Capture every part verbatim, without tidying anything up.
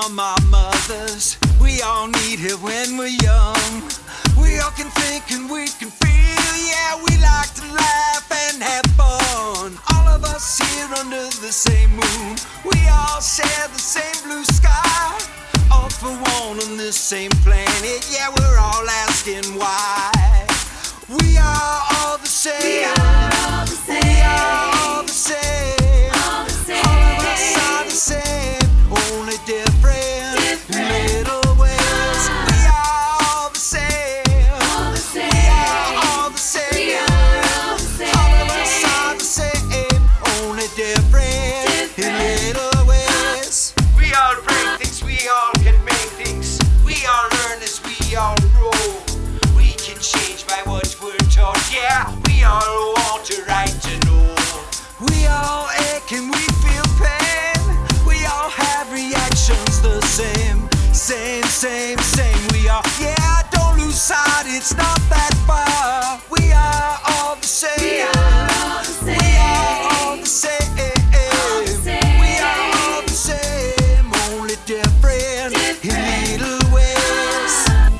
from our mothers. We all need it when we're young. We all can think and we can feel. Yeah, we like to laugh and have fun. All of us here under the same moon. We all share the same blue sky. All for one on this same planet. Yeah, we're all asking why. We are all the same. We are all the same. We are all the same. All the same. All of us are the same, only different, Different. little ways. We are all the same. All the same. We are all the same. We are all the same. All of us are the same, only different, in Different. little ways. We all break things, we all can make things. We all learn as we all grow. We can change by what we're taught. Yeah, we all want a right to know. We all ache and we feel pain. We all have reactions the same. Same, same, same. We are, yeah, don't lose sight, it's not that far. We are all the same. We are all the same. We are all the same. All the same. We are all the same, only different, Different. in little ways.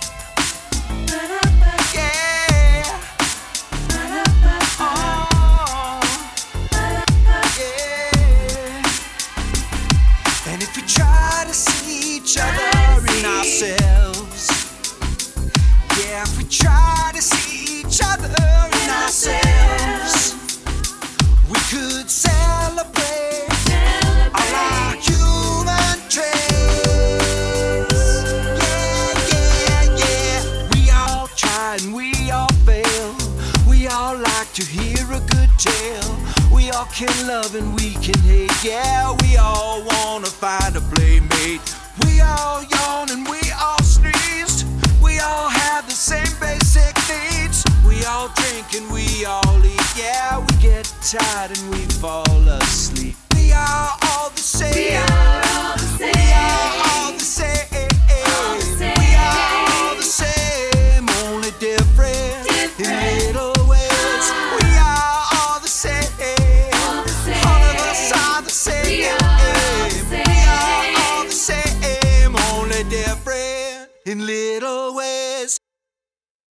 Yeah. Oh. Yeah. And if we try to see each other in ourselves, yeah, if we try to see each other in ourselves, we could celebrate all our human traits. Yeah, yeah, yeah. We all try and we all fail. We all like to hear a good tale. We all can love and we can hate. Yeah, we all wanna find a playmate. We all yawn and we all sneeze. We all have the same basic needs. We all drink and we all eat. Yeah, we get tired and we fall asleep. We are all the same. We are all the same. We are all the same. All the same. We are all the same, only different, in Different. little ways. We are all the same. All the same. All of us are the same. We are all the We same. are all the same, only different, in little